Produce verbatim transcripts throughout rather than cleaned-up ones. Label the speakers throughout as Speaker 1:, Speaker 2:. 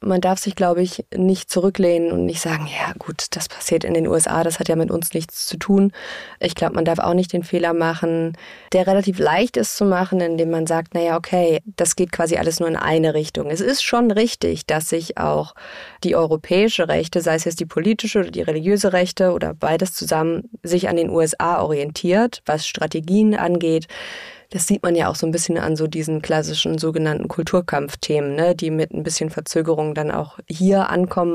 Speaker 1: man darf sich, glaube ich, nicht zurücklehnen und nicht sagen, ja gut, das passiert in den U S A, das hat ja mit uns nichts zu tun. Ich glaube, man darf auch nicht den Fehler machen, der relativ leicht ist zu machen, indem man sagt, naja, okay, das geht quasi alles nur in eine Richtung. Es ist schon richtig, dass sich auch die europäische Rechte, sei es jetzt die politische oder die religiöse Rechte oder beides zusammen, sich an den U S A orientiert, was Strategien angeht. Das sieht man ja auch so ein bisschen an so diesen klassischen sogenannten Kulturkampfthemen, ne, die mit ein bisschen Verzögerung dann auch hier ankommen.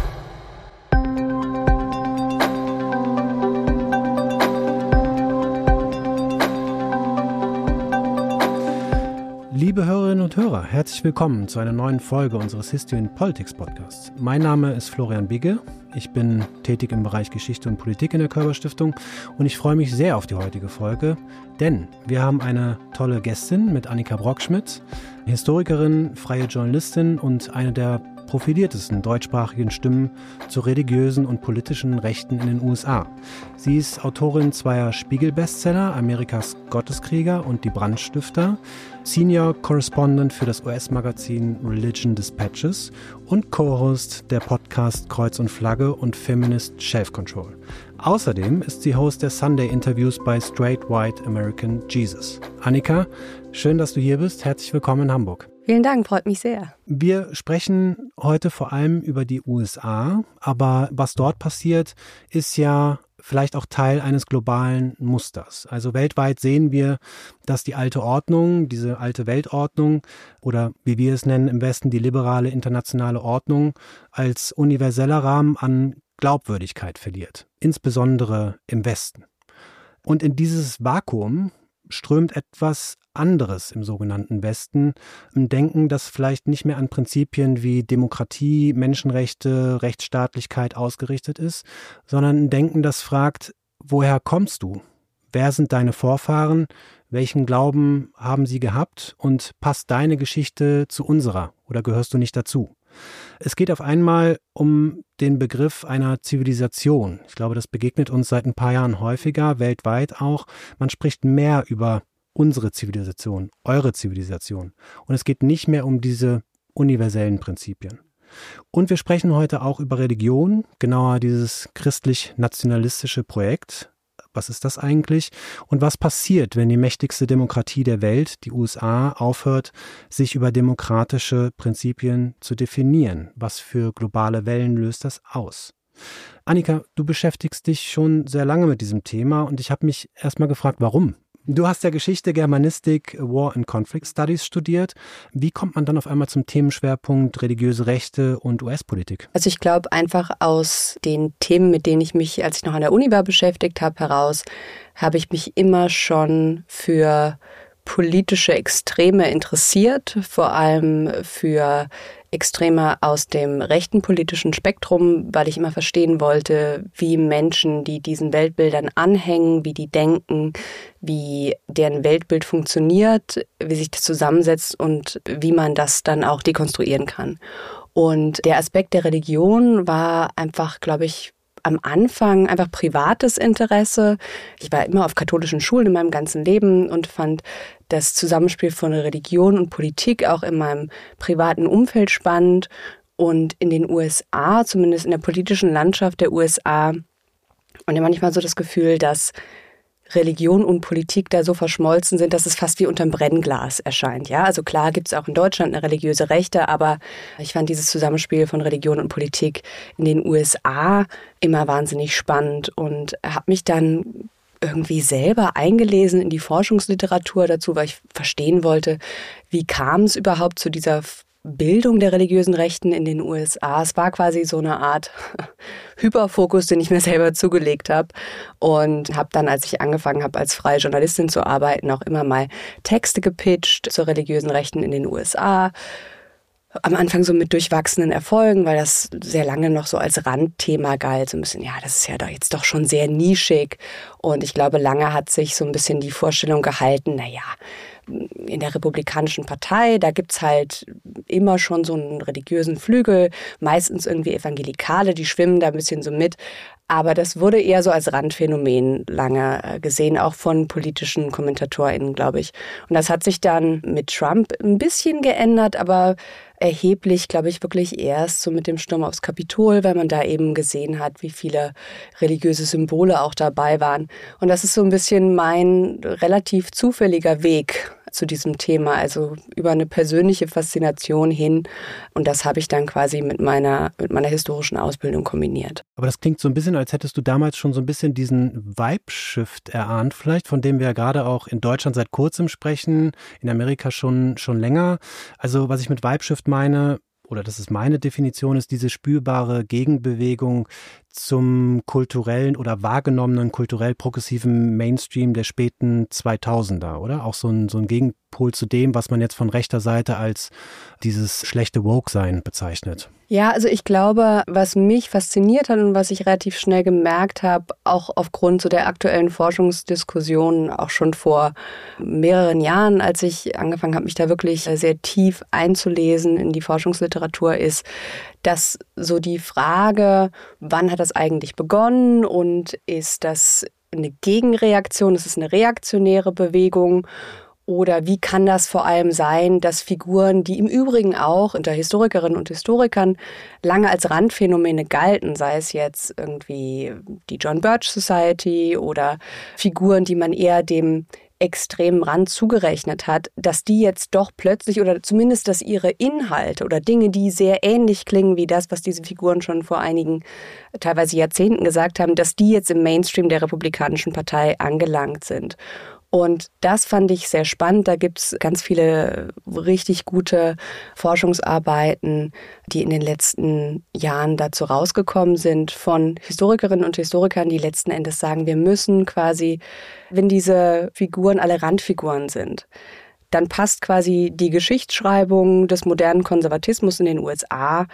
Speaker 2: Liebe Hörerinnen und Hörer, herzlich willkommen zu einer neuen Folge unseres History and Politics Podcasts. Mein Name ist Florian Bigge, ich bin tätig im Bereich Geschichte und Politik in der Körber Stiftung und ich freue mich sehr auf die heutige Folge, denn wir haben eine tolle Gästin mit Annika Brockschmidt, Historikerin, freie Journalistin und eine der profiliertesten deutschsprachigen Stimmen zu religiösen und politischen Rechten in den U S A. Sie ist Autorin zweier Spiegel-Bestseller, Amerikas Gotteskrieger und die Brandstifter, Senior Correspondent für das U S-Magazin Religion Dispatches und Co-Host der Podcast Kreuz und Flagge und Feminist Shelf Control. Außerdem ist sie Host der Sunday-Interviews bei Straight White American Jesus. Annika, schön, dass du hier bist. Herzlich willkommen in Hamburg.
Speaker 1: Vielen Dank, freut mich sehr.
Speaker 2: Wir sprechen heute vor allem über die U S A, aber was dort passiert, ist ja vielleicht auch Teil eines globalen Musters. Also weltweit sehen wir, dass die alte Ordnung, diese alte Weltordnung oder wie wir es nennen im Westen die liberale internationale Ordnung als universeller Rahmen an Glaubwürdigkeit verliert, insbesondere im Westen. Und in dieses Vakuum strömt etwas anderes im sogenannten Westen, ein Denken, das vielleicht nicht mehr an Prinzipien wie Demokratie, Menschenrechte, Rechtsstaatlichkeit ausgerichtet ist, sondern ein Denken, das fragt, woher kommst du? Wer sind deine Vorfahren? Welchen Glauben haben sie gehabt? Und passt deine Geschichte zu unserer oder gehörst du nicht dazu? Es geht auf einmal um den Begriff einer Zivilisation. Ich glaube, das begegnet uns seit ein paar Jahren häufiger, weltweit auch. Man spricht mehr über unsere Zivilisation, eure Zivilisation. Und es geht nicht mehr um diese universellen Prinzipien. Und wir sprechen heute auch über Religion, genauer dieses christlich-nationalistische Projekt. Was ist das eigentlich? Und was passiert, wenn die mächtigste Demokratie der Welt, die U S A, aufhört, sich über demokratische Prinzipien zu definieren? Was für globale Wellen löst das aus? Annika, du beschäftigst dich schon sehr lange mit diesem Thema und ich habe mich erstmal gefragt, warum? Du hast ja Geschichte, Germanistik, War and Conflict Studies studiert. Wie kommt man dann auf einmal zum Themenschwerpunkt religiöse Rechte und U S-Politik?
Speaker 1: Also ich glaube einfach aus den Themen, mit denen ich mich, als ich noch an der Uni war, beschäftigt habe, heraus, habe ich mich immer schon für politische Extreme interessiert, vor allem für Extreme aus dem rechten politischen Spektrum, weil ich immer verstehen wollte, wie Menschen, die diesen Weltbildern anhängen, wie die denken, wie deren Weltbild funktioniert, wie sich das zusammensetzt und wie man das dann auch dekonstruieren kann. Und der Aspekt der Religion war einfach, glaube ich, am Anfang einfach privates Interesse. Ich war immer auf katholischen Schulen in meinem ganzen Leben und fand das Zusammenspiel von Religion und Politik auch in meinem privaten Umfeld spannend. Und in den U S A, zumindest in der politischen Landschaft der U S A, und ja manchmal so das Gefühl, dass Religion und Politik da so verschmolzen sind, dass es fast wie unterm Brennglas erscheint. Ja, also klar gibt es auch in Deutschland eine religiöse Rechte, aber ich fand dieses Zusammenspiel von Religion und Politik in den U S A immer wahnsinnig spannend und habe mich dann irgendwie selber eingelesen in die Forschungsliteratur dazu, weil ich verstehen wollte, wie kam es überhaupt zu dieser Bildung der religiösen Rechten in den U S A. Es war quasi so eine Art Hyperfokus, den ich mir selber zugelegt habe und habe dann, als ich angefangen habe, als freie Journalistin zu arbeiten, auch immer mal Texte gepitcht zur religiösen Rechten in den U S A. Am Anfang so mit durchwachsenen Erfolgen, weil das sehr lange noch so als Randthema galt. So ein bisschen, ja, das ist ja doch jetzt doch schon sehr nischig. Und ich glaube, lange hat sich so ein bisschen die Vorstellung gehalten, naja, in der Republikanischen Partei, da gibt's halt immer schon so einen religiösen Flügel, meistens irgendwie Evangelikale, die schwimmen da ein bisschen so mit. Aber das wurde eher so als Randphänomen lange gesehen, auch von politischen KommentatorInnen, glaube ich. Und das hat sich dann mit Trump ein bisschen geändert, aber erheblich, glaube ich, wirklich erst so mit dem Sturm aufs Kapitol, weil man da eben gesehen hat, wie viele religiöse Symbole auch dabei waren. Und das ist so ein bisschen mein relativ zufälliger Weg zu diesem Thema, also über eine persönliche Faszination hin. Und das habe ich dann quasi mit meiner, mit meiner historischen Ausbildung kombiniert.
Speaker 2: Aber das klingt so ein bisschen, als hättest du damals schon so ein bisschen diesen Vibe-Shift erahnt, vielleicht, von dem wir ja gerade auch in Deutschland seit kurzem sprechen, in Amerika schon, schon länger. Also was ich mit Vibe-Shift meine, oder das ist meine Definition, ist diese spürbare Gegenbewegung zum kulturellen oder wahrgenommenen kulturell progressiven Mainstream der späten zweitausender, oder? Auch so ein, so ein Gegenpol zu dem, was man jetzt von rechter Seite als dieses schlechte Woke-Sein bezeichnet.
Speaker 1: Ja, also ich glaube, was mich fasziniert hat und was ich relativ schnell gemerkt habe, auch aufgrund so der aktuellen Forschungsdiskussionen, auch schon vor mehreren Jahren, als ich angefangen habe, mich da wirklich sehr tief einzulesen in die Forschungsliteratur, ist, dass so die Frage, wann hat das eigentlich begonnen und ist das eine Gegenreaktion, ist es eine reaktionäre Bewegung? Oder wie kann das vor allem sein, dass Figuren, die im Übrigen auch unter Historikerinnen und Historikern lange als Randphänomene galten, sei es jetzt irgendwie die John Birch Society oder Figuren, die man eher dem extremen Rand zugerechnet hat, dass die jetzt doch plötzlich oder zumindest, dass ihre Inhalte oder Dinge, die sehr ähnlich klingen wie das, was diese Figuren schon vor einigen, teilweise Jahrzehnten gesagt haben, dass die jetzt im Mainstream der Republikanischen Partei angelangt sind. Und das fand ich sehr spannend. Da gibt es ganz viele richtig gute Forschungsarbeiten, die in den letzten Jahren dazu rausgekommen sind, von Historikerinnen und Historikern, die letzten Endes sagen, wir müssen quasi, wenn diese Figuren alle Randfiguren sind, dann passt quasi die Geschichtsschreibung des modernen Konservatismus in den U S A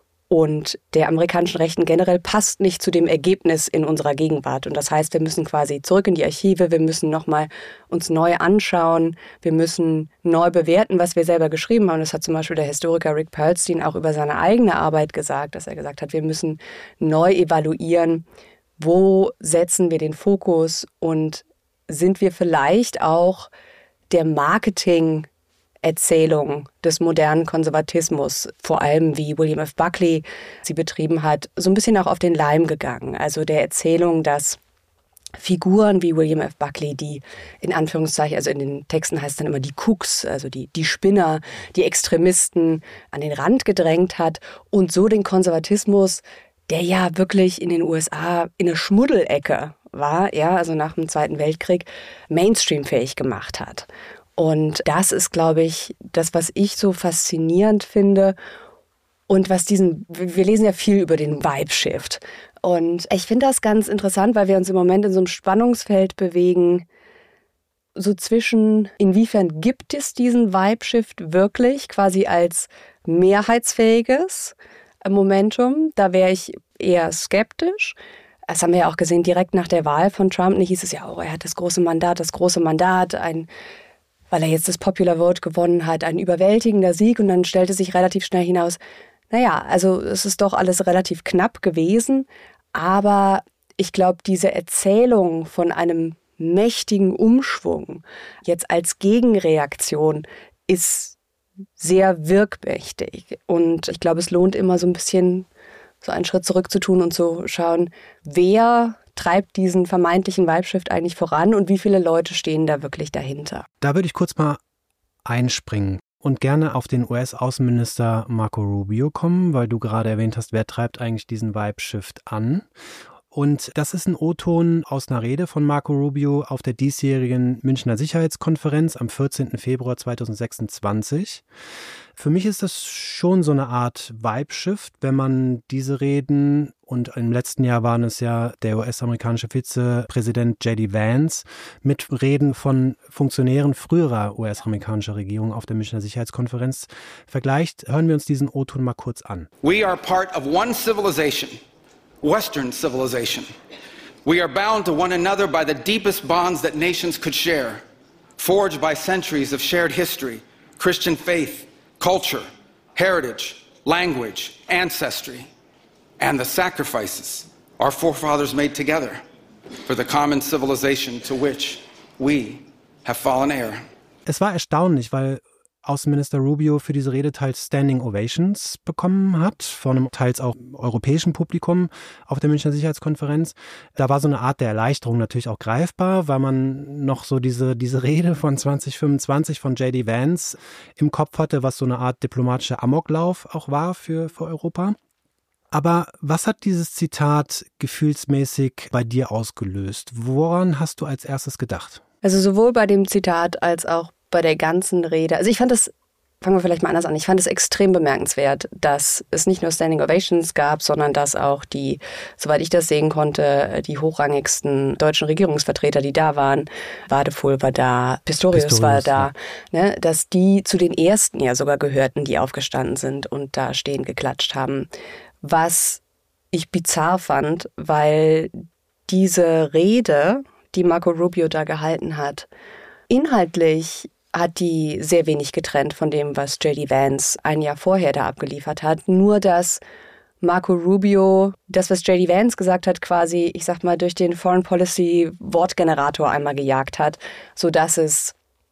Speaker 1: und der amerikanischen Rechten generell passt nicht zu dem Ergebnis in unserer Gegenwart. Und das heißt, wir müssen quasi zurück in die Archive, wir müssen nochmal uns neu anschauen, wir müssen neu bewerten, was wir selber geschrieben haben. Das hat zum Beispiel der Historiker Rick Perlstein auch über seine eigene Arbeit gesagt, dass er gesagt hat, wir müssen neu evaluieren, wo setzen wir den Fokus und sind wir vielleicht auch der Marketing Erzählung des modernen Konservatismus, vor allem wie William F. Buckley sie betrieben hat, so ein bisschen auch auf den Leim gegangen. Also der Erzählung, dass Figuren wie William F. Buckley, die in Anführungszeichen, also in den Texten heißt es dann immer die Kooks, also die, die Spinner, die Extremisten an den Rand gedrängt hat und so den Konservatismus, der ja wirklich in den U S A in eine Schmuddelecke war, ja, also nach dem Zweiten Weltkrieg, mainstreamfähig gemacht hat. Und das ist, glaube ich, das, was ich so faszinierend finde und was diesen, wir lesen ja viel über den Vibe-Shift. Und ich finde das ganz interessant, weil wir uns im Moment in so einem Spannungsfeld bewegen, so zwischen, inwiefern gibt es diesen Vibe-Shift wirklich quasi als mehrheitsfähiges Momentum? Da wäre ich eher skeptisch. Das haben wir ja auch gesehen, direkt nach der Wahl von Trump, da hieß es ja, oh, er hat das große Mandat, das große Mandat, ein weil er jetzt das Popular Vote gewonnen hat, ein überwältigender Sieg. Und dann stellte sich relativ schnell hinaus, naja, also es ist doch alles relativ knapp gewesen. Aber ich glaube, diese Erzählung von einem mächtigen Umschwung jetzt als Gegenreaktion ist sehr wirkmächtig. Und ich glaube, es lohnt immer so ein bisschen so einen Schritt zurück zu tun und zu schauen, wer treibt diesen vermeintlichen Vibe-Shift eigentlich voran und wie viele Leute stehen da wirklich dahinter?
Speaker 2: Da würde ich kurz mal einspringen und gerne auf den U S-Außenminister Marco Rubio kommen, weil du gerade erwähnt hast, wer treibt eigentlich diesen Vibe-Shift an? Und das ist ein O-Ton aus einer Rede von Marco Rubio auf der diesjährigen Münchner Sicherheitskonferenz am vierzehnten Februar zweitausendsechsundzwanzig. Für mich ist das schon so eine Art Vibe-Shift, wenn man diese Reden, und im letzten Jahr waren es ja der U S-amerikanische Vizepräsident J D Vance, mit Reden von Funktionären früherer U S-amerikanischer Regierung auf der Münchner Sicherheitskonferenz vergleicht. Hören wir uns diesen O-Ton mal kurz an.
Speaker 3: We are part of one civilization, Western civilization. We are bound to one another by the deepest bonds that nations could share. forged by centuries of shared history, Christian faith, culture, heritage, language, ancestry, and the sacrifices our forefathers made together for the common civilization to which we have fallen heir.
Speaker 2: Es war erstaunlich, weil Außenminister Rubio für diese Rede teils Standing Ovations bekommen hat, von einem teils auch europäischen Publikum auf der Münchner Sicherheitskonferenz. Da war so eine Art der Erleichterung natürlich auch greifbar, weil man noch so diese, diese Rede von zwanzig fünfundzwanzig von J D Vance im Kopf hatte, was so eine Art diplomatischer Amoklauf auch war für, für Europa. Aber was hat dieses Zitat gefühlsmäßig bei dir ausgelöst? Woran hast du als erstes gedacht?
Speaker 1: Also sowohl bei dem Zitat als auch bei der ganzen Rede. Also ich fand das, fangen wir vielleicht mal anders an, ich fand es extrem bemerkenswert, dass es nicht nur Standing Ovations gab, sondern dass auch die, soweit ich das sehen konnte, die hochrangigsten deutschen Regierungsvertreter, die da waren, Wadefuhl war da, Pistorius, Pistorius war da, ja. ne, dass die zu den ersten ja sogar gehörten, die aufgestanden sind und da stehen geklatscht haben. Was ich bizarr fand, weil diese Rede, die Marco Rubio da gehalten hat, inhaltlich hat die sehr wenig getrennt von dem, was J D Vance ein Jahr vorher da abgeliefert hat. Nur, dass Marco Rubio das, was J D Vance gesagt hat, quasi, ich sag mal, durch den Foreign Policy Wortgenerator einmal gejagt hat, sodass es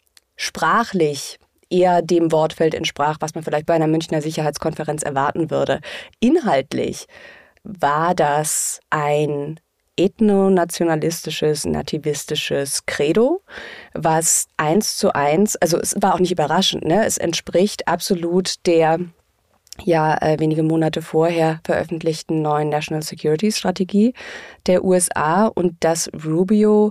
Speaker 1: sprachlich eher dem Wortfeld entsprach, was man vielleicht bei einer Münchner Sicherheitskonferenz erwarten würde. Inhaltlich war das ein ethnonationalistisches, nativistisches Credo, was eins zu eins, also es war auch nicht überraschend, ne? Es entspricht absolut der ja äh, wenige Monate vorher veröffentlichten neuen National Security Strategie der U S A und dass Rubio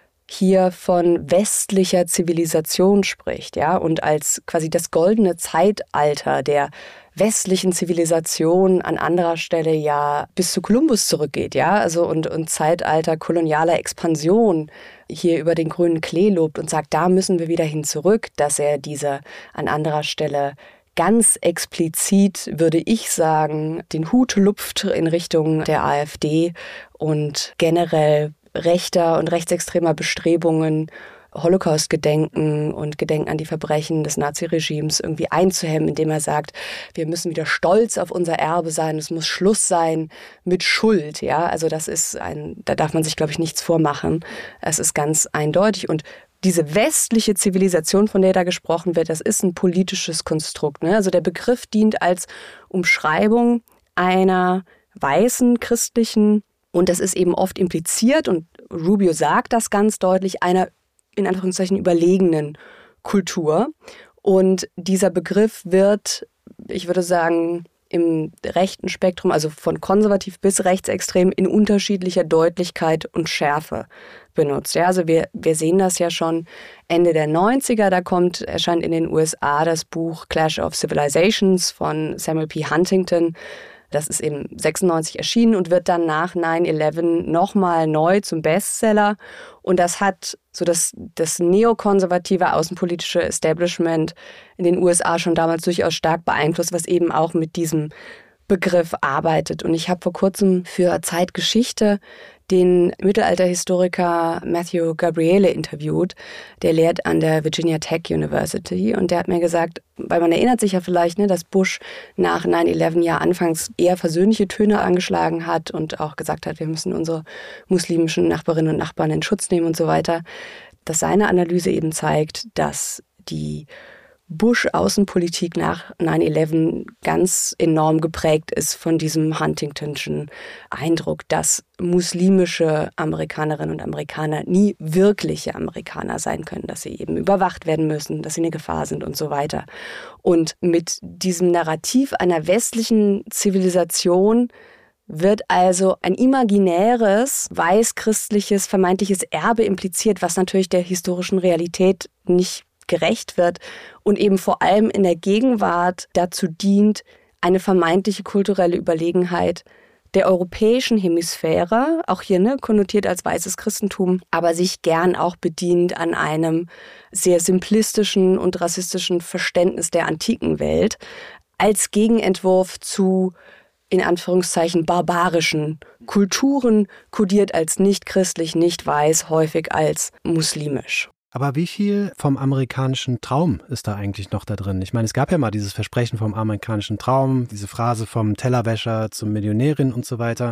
Speaker 1: hier von westlicher Zivilisation spricht, ja, und als quasi das goldene Zeitalter der westlichen Zivilisation an anderer Stelle ja bis zu Kolumbus zurückgeht, ja, also und, und Zeitalter kolonialer Expansion hier über den grünen Klee lobt und sagt, da müssen wir wieder hin zurück, dass er diese an anderer Stelle ganz explizit, würde ich sagen, den Hut lupft in Richtung der AfD und generell rechter und rechtsextremer Bestrebungen, Holocaust-Gedenken und Gedenken an die Verbrechen des Naziregimes irgendwie einzuhemmen, indem er sagt, wir müssen wieder stolz auf unser Erbe sein, es muss Schluss sein mit Schuld. Ja, also das ist ein, da darf man sich, glaube ich, nichts vormachen. Es ist ganz eindeutig. Und diese westliche Zivilisation, von der da gesprochen wird, das ist ein politisches Konstrukt. Ne? Also der Begriff dient als Umschreibung einer weißen christlichen, und das ist eben oft impliziert, und Rubio sagt das ganz deutlich, einer in Anführungszeichen überlegenen Kultur. Und dieser Begriff wird, ich würde sagen, im rechten Spektrum, also von konservativ bis rechtsextrem, in unterschiedlicher Deutlichkeit und Schärfe benutzt. Ja, also wir, wir sehen das ja schon Ende der neunziger, da kommt, erscheint in den U S A das Buch Clash of Civilizations von Samuel P. Huntington. Das ist eben sechsundneunzig erschienen und wird dann nach neun elf nochmal neu zum Bestseller. Und das hat so das, das neokonservative außenpolitische Establishment in den U S A schon damals durchaus stark beeinflusst, was eben auch mit diesem Begriff arbeitet. Und ich habe vor kurzem für Zeitgeschichte den Mittelalterhistoriker Matthew Gabriele interviewt. Der lehrt an der Virginia Tech University und der hat mir gesagt, weil man erinnert sich ja vielleicht, ne, dass Bush nach neun elf ja anfangs eher versöhnliche Töne angeschlagen hat und auch gesagt hat, wir müssen unsere muslimischen Nachbarinnen und Nachbarn in Schutz nehmen und so weiter, dass seine Analyse eben zeigt, dass die Bush-Außenpolitik nach neun elf ganz enorm geprägt ist von diesem Huntingtonschen Eindruck, dass muslimische Amerikanerinnen und Amerikaner nie wirkliche Amerikaner sein können, dass sie eben überwacht werden müssen, dass sie eine Gefahr sind und so weiter. Und mit diesem Narrativ einer westlichen Zivilisation wird also ein imaginäres, weiß-christliches, vermeintliches Erbe impliziert, was natürlich der historischen Realität nicht gerecht wird und eben vor allem in der Gegenwart dazu dient, eine vermeintliche kulturelle Überlegenheit der europäischen Hemisphäre, auch hier ne, konnotiert als weißes Christentum, aber sich gern auch bedient an einem sehr simplistischen und rassistischen Verständnis der antiken Welt, als Gegenentwurf zu in Anführungszeichen barbarischen Kulturen, kodiert als nicht christlich, nicht weiß, häufig als muslimisch.
Speaker 2: Aber wie viel vom amerikanischen Traum ist da eigentlich noch da drin? Ich meine, es gab ja mal dieses Versprechen vom amerikanischen Traum, diese Phrase vom Tellerwäscher zum Millionärin und so weiter.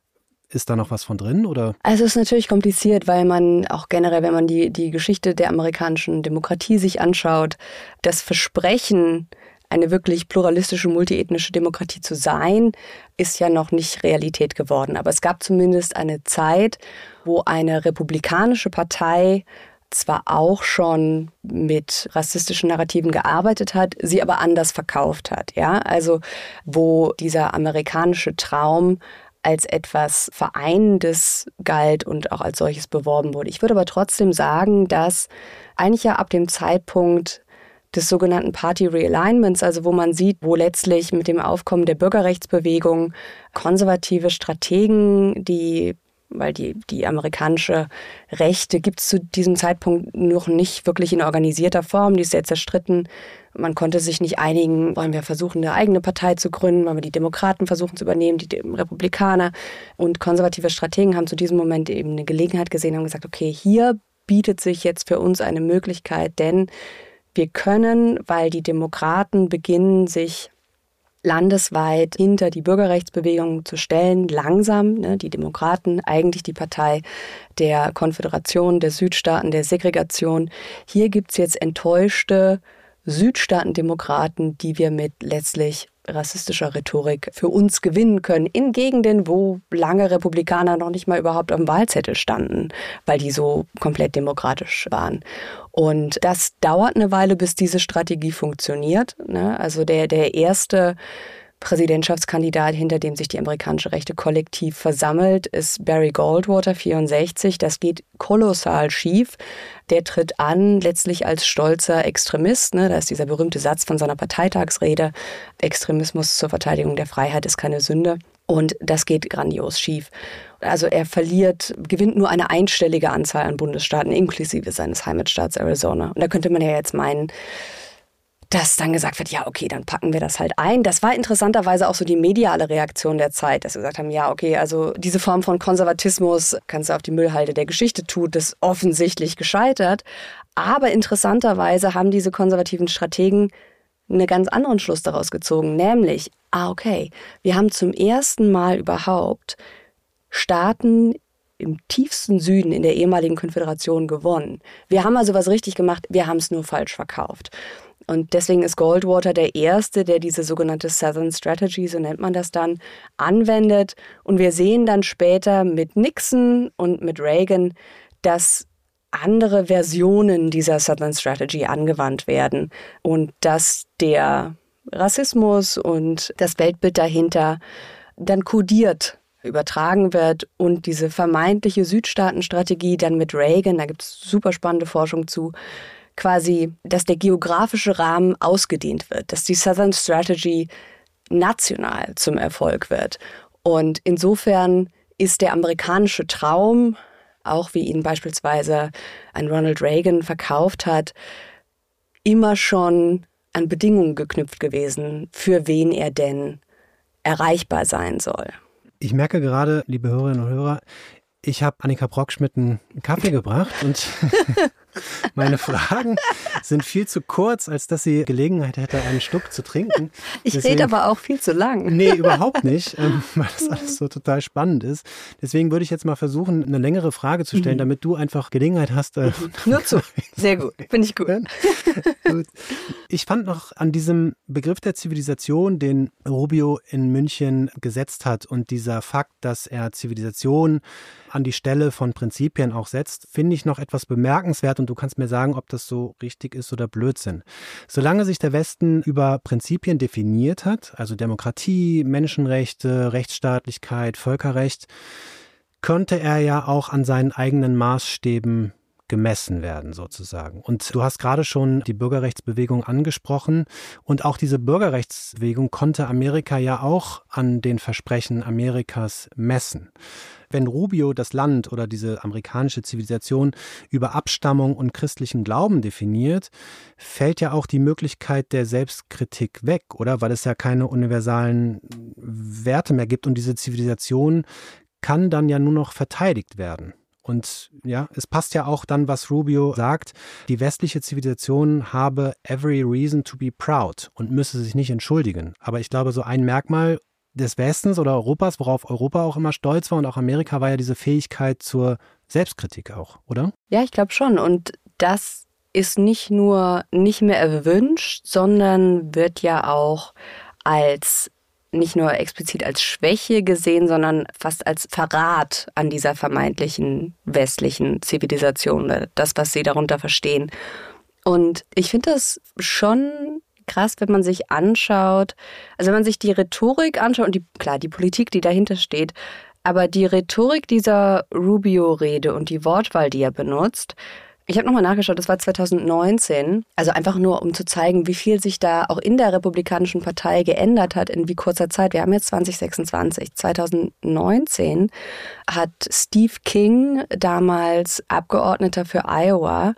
Speaker 2: Ist da noch was von drin, oder?
Speaker 1: Also es ist natürlich kompliziert, weil man auch generell, wenn man die, die Geschichte der amerikanischen Demokratie sich anschaut, das Versprechen, eine wirklich pluralistische, multiethnische Demokratie zu sein, ist ja noch nicht Realität geworden. Aber es gab zumindest eine Zeit, wo eine republikanische Partei zwar auch schon mit rassistischen Narrativen gearbeitet hat, sie aber anders verkauft hat. Ja? Also wo dieser amerikanische Traum als etwas Vereinendes galt und auch als solches beworben wurde. Ich würde aber trotzdem sagen, dass eigentlich ja ab dem Zeitpunkt des sogenannten Party Realignments, also wo man sieht, wo letztlich mit dem Aufkommen der Bürgerrechtsbewegung konservative Strategen, die weil die, die amerikanische Rechte gibt es zu diesem Zeitpunkt noch nicht wirklich in organisierter Form, die ist sehr zerstritten. Man konnte sich nicht einigen, wollen wir versuchen, eine eigene Partei zu gründen, wollen wir die Demokraten versuchen zu übernehmen, die Republikaner. Und konservative Strategen haben zu diesem Moment eben eine Gelegenheit gesehen, haben gesagt, okay, hier bietet sich jetzt für uns eine Möglichkeit, denn wir können, weil die Demokraten beginnen, sich landesweit hinter die Bürgerrechtsbewegung zu stellen, langsam, ne, die Demokraten, eigentlich die Partei der Konföderation, der Südstaaten, der Segregation. Hier gibt es jetzt enttäuschte Südstaatendemokraten, die wir mit letztlich rassistischer Rhetorik für uns gewinnen können, in Gegenden, wo lange Republikaner noch nicht mal überhaupt am Wahlzettel standen, weil die so komplett demokratisch waren. Und das dauert eine Weile, bis diese Strategie funktioniert. Ne? Also der, der erste Präsidentschaftskandidat, hinter dem sich die amerikanische Rechte kollektiv versammelt, ist Barry Goldwater, vierundsechzig. Das geht kolossal schief. Der tritt an, letztlich als stolzer Extremist. Ne? Da ist dieser berühmte Satz von seiner Parteitagsrede, Extremismus zur Verteidigung der Freiheit ist keine Sünde. Und das geht grandios schief. Also er verliert, gewinnt nur eine einstellige Anzahl an Bundesstaaten, inklusive seines Heimatstaats Arizona. Und da könnte man ja jetzt meinen, dass dann gesagt wird, ja, okay, dann packen wir das halt ein. Das war interessanterweise auch so die mediale Reaktion der Zeit, dass wir gesagt haben, ja, okay, also diese Form von Konservatismus kannst du auf die Müllhalde der Geschichte tun, das ist offensichtlich gescheitert. Aber interessanterweise haben diese konservativen Strategen einen ganz anderen Schluss daraus gezogen, nämlich, ah, okay, wir haben zum ersten Mal überhaupt Staaten im tiefsten Süden in der ehemaligen Konföderation gewonnen. Wir haben also was richtig gemacht, wir haben es nur falsch verkauft. Und deswegen ist Goldwater der Erste, der diese sogenannte Southern Strategy, so nennt man das dann, anwendet. Und wir sehen dann später mit Nixon und mit Reagan, dass andere Versionen dieser Southern Strategy angewandt werden und dass der Rassismus und das Weltbild dahinter dann kodiert übertragen wird und diese vermeintliche Südstaatenstrategie dann mit Reagan, da gibt es super spannende Forschung zu, quasi, dass der geografische Rahmen ausgedehnt wird, dass die Southern Strategy national zum Erfolg wird. Und insofern ist der amerikanische Traum, auch wie ihn beispielsweise ein Ronald Reagan verkauft hat, immer schon an Bedingungen geknüpft gewesen, für wen er denn erreichbar sein soll.
Speaker 2: Ich merke gerade, liebe Hörerinnen und Hörer, ich habe Annika Brockschmidt einen Kaffee gebracht und meine Fragen sind viel zu kurz, als dass sie Gelegenheit hätte, einen Schluck zu trinken.
Speaker 1: Ich Deswegen, rede aber auch viel zu lang.
Speaker 2: Nee, überhaupt nicht, ähm, weil das alles so total spannend ist. Deswegen würde ich jetzt mal versuchen, eine längere Frage zu stellen, mhm. damit du einfach Gelegenheit hast. Äh,
Speaker 1: Nur zu. Sehr gut, finde ich gut.
Speaker 2: gut. Ich fand noch an diesem Begriff der Zivilisation, den Rubio in München gesetzt hat und dieser Fakt, dass er Zivilisation an die Stelle von Prinzipien auch setzt, finde ich noch etwas bemerkenswert und du kannst mir sagen, ob das so richtig ist oder Blödsinn. Solange sich der Westen über Prinzipien definiert hat, also Demokratie, Menschenrechte, Rechtsstaatlichkeit, Völkerrecht, könnte er ja auch an seinen eigenen Maßstäben gemessen werden sozusagen. Und du hast gerade schon die Bürgerrechtsbewegung angesprochen und auch diese Bürgerrechtsbewegung konnte Amerika ja auch an den Versprechen Amerikas messen. Wenn Rubio das Land oder diese amerikanische Zivilisation über Abstammung und christlichen Glauben definiert, fällt ja auch die Möglichkeit der Selbstkritik weg, oder? Weil es ja keine universalen Werte mehr gibt und diese Zivilisation kann dann ja nur noch verteidigt werden. Und ja, es passt ja auch dann, was Rubio sagt, die westliche Zivilisation habe every reason to be proud und müsse sich nicht entschuldigen. Aber ich glaube, so ein Merkmal des Westens oder Europas, worauf Europa auch immer stolz war und auch Amerika, war ja diese Fähigkeit zur Selbstkritik auch, oder?
Speaker 1: Ja, ich glaube schon. Und das ist nicht nur nicht mehr erwünscht, sondern wird ja auch als nicht nur explizit als Schwäche gesehen, sondern fast als Verrat an dieser vermeintlichen westlichen Zivilisation, das, was sie darunter verstehen. Und ich finde das schon krass, wenn man sich anschaut, also wenn man sich die Rhetorik anschaut und die, klar, die Politik, die dahinter steht, aber die Rhetorik dieser Rubio-Rede und die Wortwahl, die er benutzt, ich habe nochmal nachgeschaut, das war zwanzig neunzehn, also einfach nur, um zu zeigen, wie viel sich da auch in der Republikanischen Partei geändert hat in wie kurzer Zeit. Wir haben jetzt zwanzig sechsundzwanzig. zwanzig neunzehn hat Steve King, damals Abgeordneter für Iowa,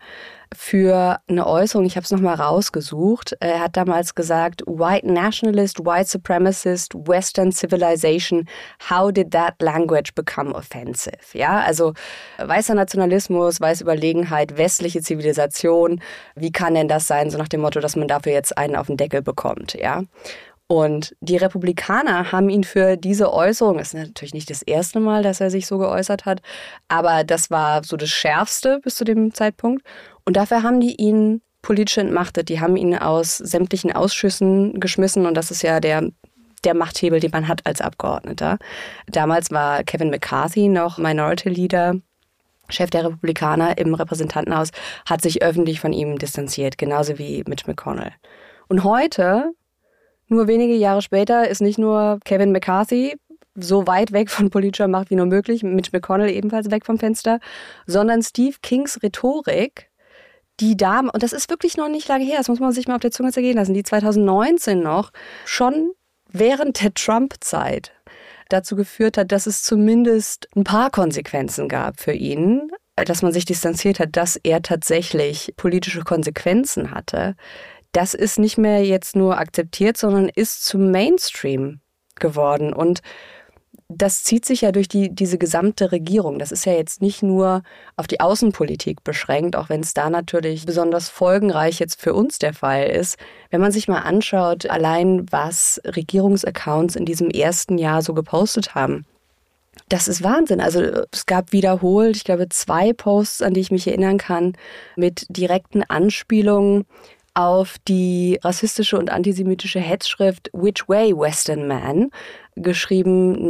Speaker 1: für eine Äußerung, ich habe es nochmal rausgesucht, er hat damals gesagt, White Nationalist, White Supremacist, Western Civilization, how did that language become offensive? Ja, also weißer Nationalismus, weiße Überlegenheit, westliche Zivilisation, wie kann denn das sein, so nach dem Motto, dass man dafür jetzt einen auf den Deckel bekommt, ja? Und die Republikaner haben ihn für diese Äußerung, das ist natürlich nicht das erste Mal, dass er sich so geäußert hat, aber das war so das Schärfste bis zu dem Zeitpunkt. Und dafür haben die ihn politisch entmachtet. Die haben ihn aus sämtlichen Ausschüssen geschmissen und das ist ja der, der Machthebel, den man hat als Abgeordneter. Damals war Kevin McCarthy noch Minority Leader, Chef der Republikaner im Repräsentantenhaus, hat sich öffentlich von ihm distanziert, genauso wie Mitch McConnell. Und heute, nur wenige Jahre später, ist nicht nur Kevin McCarthy so weit weg von politischer Macht wie nur möglich, Mitch McConnell ebenfalls weg vom Fenster, sondern Steve Kings Rhetorik, die da, und das ist wirklich noch nicht lange her, das muss man sich mal auf der Zunge zergehen lassen, die zwanzig neunzehn noch, schon während der Trump-Zeit dazu geführt hat, dass es zumindest ein paar Konsequenzen gab für ihn, dass man sich distanziert hat, dass er tatsächlich politische Konsequenzen hatte. Das ist nicht mehr jetzt nur akzeptiert, sondern ist zum Mainstream geworden. Und das zieht sich ja durch die, diese gesamte Regierung. Das ist ja jetzt nicht nur auf die Außenpolitik beschränkt, auch wenn es da natürlich besonders folgenreich jetzt für uns der Fall ist. Wenn man sich mal anschaut, allein was Regierungsaccounts in diesem ersten Jahr so gepostet haben, das ist Wahnsinn. Also es gab wiederholt, ich glaube, zwei Posts, an die ich mich erinnern kann, mit direkten Anspielungen auf die rassistische und antisemitische Hetzschrift Which Way, Western Man, geschrieben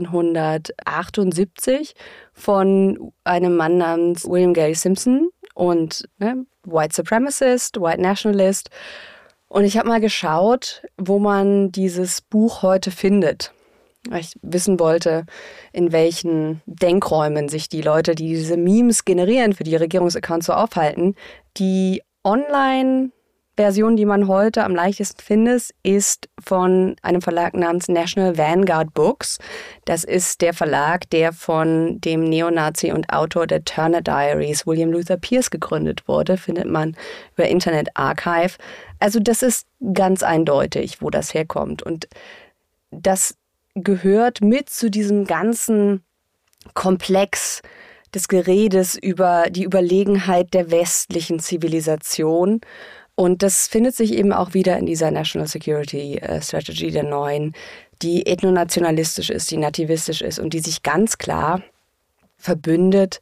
Speaker 1: neunzehnhundertachtundsiebzig von einem Mann namens William Gary Simpson und ne, White Supremacist, White Nationalist. Und ich habe mal geschaut, wo man dieses Buch heute findet. Weil ich wissen wollte, in welchen Denkräumen sich die Leute, die diese Memes generieren, für die Regierungsaccounts so aufhalten. Die Online- Version, die man heute am leichtesten findet, ist von einem Verlag namens National Vanguard Books. Das ist der Verlag, der von dem Neonazi und Autor der Turner Diaries, William Luther Pierce, gegründet wurde. Findet man über Internet Archive. Also das ist ganz eindeutig, wo das herkommt. Und das gehört mit zu diesem ganzen Komplex des Geredes über die Überlegenheit der westlichen Zivilisation. Und das findet sich eben auch wieder in dieser National Security Strategy der neuen, die ethnonationalistisch ist, die nativistisch ist und die sich ganz klar verbündet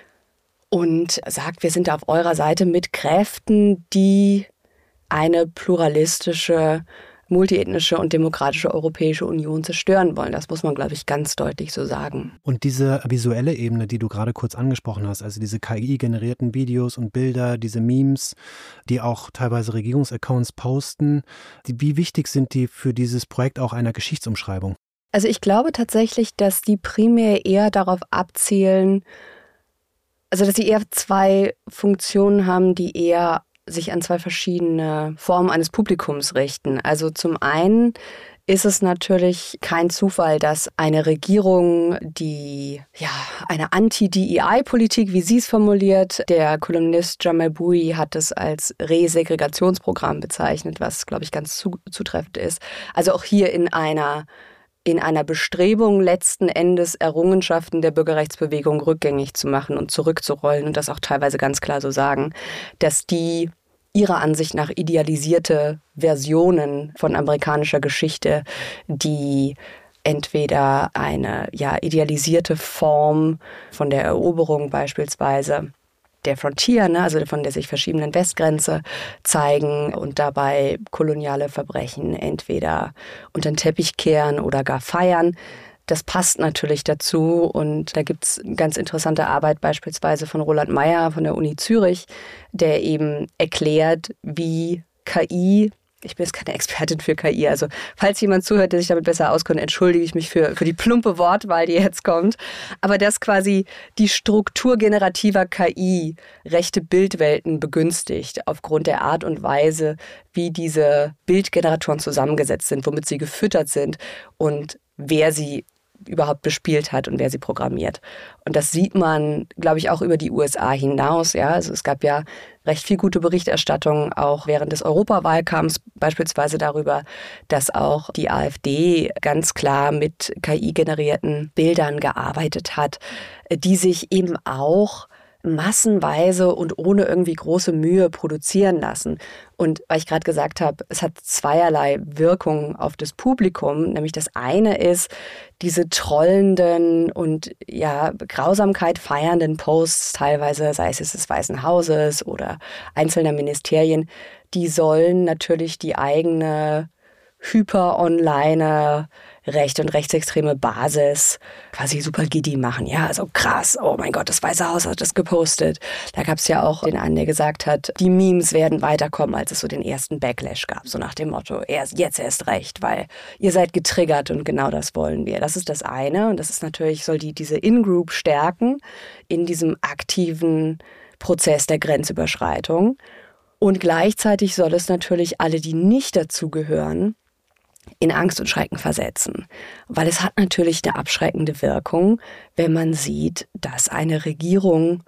Speaker 1: und sagt, wir sind auf eurer Seite mit Kräften, die eine pluralistische, multiethnische und demokratische Europäische Union zerstören wollen. Das muss man, glaube ich, ganz deutlich so sagen.
Speaker 2: Und diese visuelle Ebene, die du gerade kurz angesprochen hast, also diese K I-generierten Videos und Bilder, diese Memes, die auch teilweise Regierungsaccounts posten, die, wie wichtig sind die für dieses Projekt auch einer Geschichtsumschreibung?
Speaker 1: Also ich glaube tatsächlich, dass die primär eher darauf abzielen, also dass sie eher zwei Funktionen haben, die eher sich an zwei verschiedene Formen eines Publikums richten. Also zum einen ist es natürlich kein Zufall, dass eine Regierung, die ja eine Anti-D E I-Politik, wie sie es formuliert, der Kolumnist Jamal Bouie hat es als Resegregationsprogramm bezeichnet, was, glaube ich, ganz zu, zutreffend ist. Also auch hier in einer in einer Bestrebung, letzten Endes Errungenschaften der Bürgerrechtsbewegung rückgängig zu machen und zurückzurollen und das auch teilweise ganz klar so sagen, dass die ihrer Ansicht nach idealisierte Versionen von amerikanischer Geschichte, die entweder eine ja idealisierte Form von der Eroberung beispielsweise der Frontier, ne, also von der sich verschiebenden Westgrenze zeigen und dabei koloniale Verbrechen entweder unter den Teppich kehren oder gar feiern. Das passt natürlich dazu und da gibt's ganz interessante Arbeit beispielsweise von Roland Meyer von der Uni Zürich, der eben erklärt, wie K I, ich bin jetzt keine Expertin für K I, also falls jemand zuhört, der sich damit besser auskennt, entschuldige ich mich für, für die plumpe Wortwahl, die jetzt kommt, aber dass quasi die Struktur generativer K I rechte Bildwelten begünstigt aufgrund der Art und Weise, wie diese Bildgeneratoren zusammengesetzt sind, womit sie gefüttert sind und wer sie überhaupt bespielt hat und wer sie programmiert. Und das sieht man, glaube ich, auch über die U S A hinaus. Ja, also es gab ja recht viel gute Berichterstattung auch während des Europawahlkampfs beispielsweise darüber, dass auch die AfD ganz klar mit K I-generierten Bildern gearbeitet hat, die sich eben auch massenweise und ohne irgendwie große Mühe produzieren lassen. Und weil ich gerade gesagt habe, es hat zweierlei Wirkung auf das Publikum. Nämlich das eine ist, diese trollenden und ja Grausamkeit feiernden Posts, teilweise sei es jetzt des Weißen Hauses oder einzelner Ministerien, die sollen natürlich die eigene hyper-online recht- und rechtsextreme Basis quasi super giddy machen. Ja, also krass, oh mein Gott, das Weiße Haus hat das gepostet. Da gab es ja auch den einen, der gesagt hat, die Memes werden weiterkommen, als es so den ersten Backlash gab. So nach dem Motto, erst, jetzt erst recht, weil ihr seid getriggert und genau das wollen wir. Das ist das eine und das ist natürlich, soll die diese In-Group stärken in diesem aktiven Prozess der Grenzüberschreitung. Und gleichzeitig soll es natürlich alle, die nicht dazugehören, in Angst und Schrecken versetzen. Weil es hat natürlich eine abschreckende Wirkung, wenn man sieht, dass eine Regierung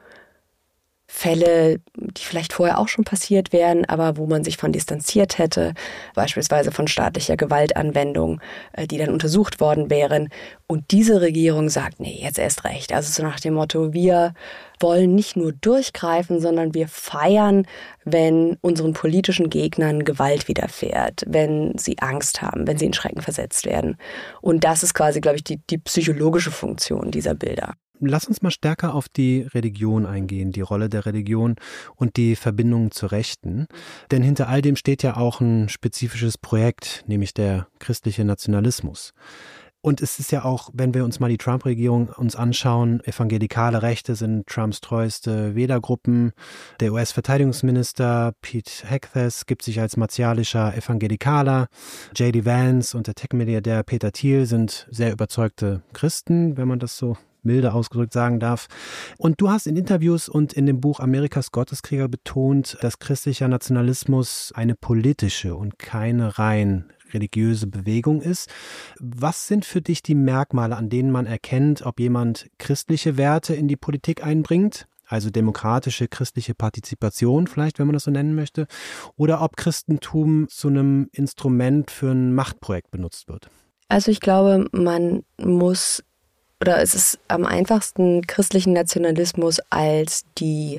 Speaker 1: Fälle, die vielleicht vorher auch schon passiert wären, aber wo man sich von distanziert hätte, beispielsweise von staatlicher Gewaltanwendung, die dann untersucht worden wären. Und diese Regierung sagt, nee, jetzt erst recht. Also so nach dem Motto, wir wollen nicht nur durchgreifen, sondern wir feiern, wenn unseren politischen Gegnern Gewalt widerfährt, wenn sie Angst haben, wenn sie in Schrecken versetzt werden. Und das ist quasi, glaube ich, die, die psychologische Funktion dieser Bilder.
Speaker 2: Lass uns mal stärker auf die Religion eingehen, die Rolle der Religion und die Verbindungen zur Rechten. Denn hinter all dem steht ja auch ein spezifisches Projekt, nämlich der christliche Nationalismus. Und es ist ja auch, wenn wir uns mal die Trump-Regierung uns anschauen, evangelikale Rechte sind Trumps treueste Wählergruppen. Der U S-Verteidigungsminister Pete Hegseth gibt sich als martialischer Evangelikaler. J D Vance und der Tech-Milliardär Peter Thiel sind sehr überzeugte Christen, wenn man das so milde ausgedrückt sagen darf. Und du hast in Interviews und in dem Buch Amerikas Gotteskrieger betont, dass christlicher Nationalismus eine politische und keine rein religiöse Bewegung ist. Was sind für dich die Merkmale, an denen man erkennt, ob jemand christliche Werte in die Politik einbringt, also demokratische christliche Partizipation vielleicht, wenn man das so nennen möchte, oder ob Christentum zu einem Instrument für ein Machtprojekt benutzt wird?
Speaker 1: Also ich glaube, man muss oder es ist am einfachsten, christlichen Nationalismus als die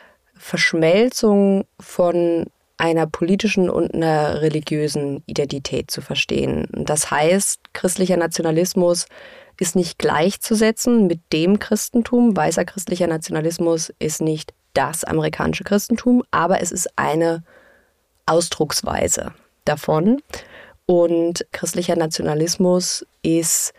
Speaker 1: Verschmelzung von einer politischen und einer religiösen Identität zu verstehen. Das heißt, christlicher Nationalismus ist nicht gleichzusetzen mit dem Christentum. Weißer christlicher Nationalismus ist nicht das amerikanische Christentum, aber es ist eine Ausdrucksweise davon. Und christlicher Nationalismus ist